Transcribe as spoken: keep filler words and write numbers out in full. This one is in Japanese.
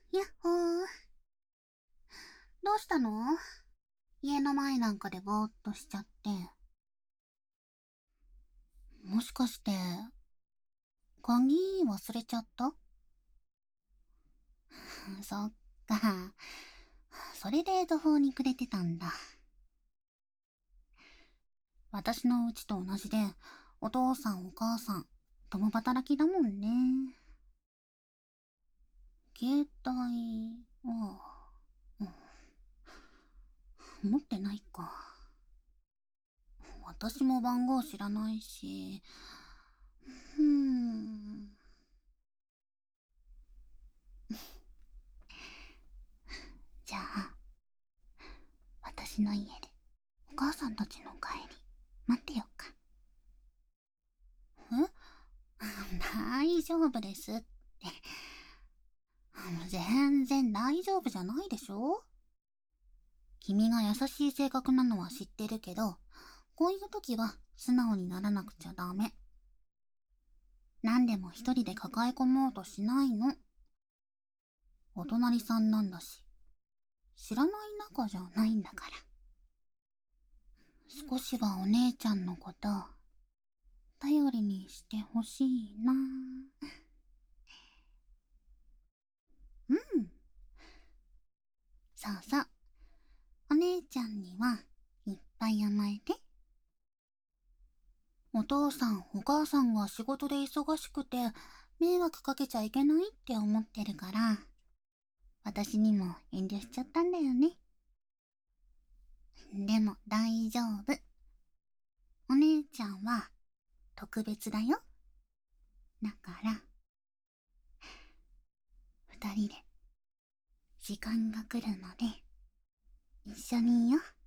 やっほー。どうしたの？家の前なんかでぼーっとしちゃって。もしかして、鍵忘れちゃった？そっか。それで途方に暮れてたんだ。私のうちと同じで、お父さんお母さん、共働きだもんね。携帯は、うん、持ってないか。私も番号知らないし。うーん。じゃあ、私の家でお母さんたちの帰り待ってよっか。え大丈夫ですって。全然大丈夫じゃないでしょ。君が優しい性格なのは知ってるけど、こういう時は素直にならなくちゃダメ。何でも一人で抱え込もうとしないの。お隣さんなんだし、知らない仲じゃないんだから。少しはお姉ちゃんのこと頼りにしてほしいな。うん。そうそう。お姉ちゃんにはいっぱい甘えて。お父さんお母さんが仕事で忙しくて迷惑かけちゃいけないって思ってるから、私にも遠慮しちゃったんだよね。でも大丈夫。お姉ちゃんは特別だよ。だから二人で時間が来るので一緒にいよう。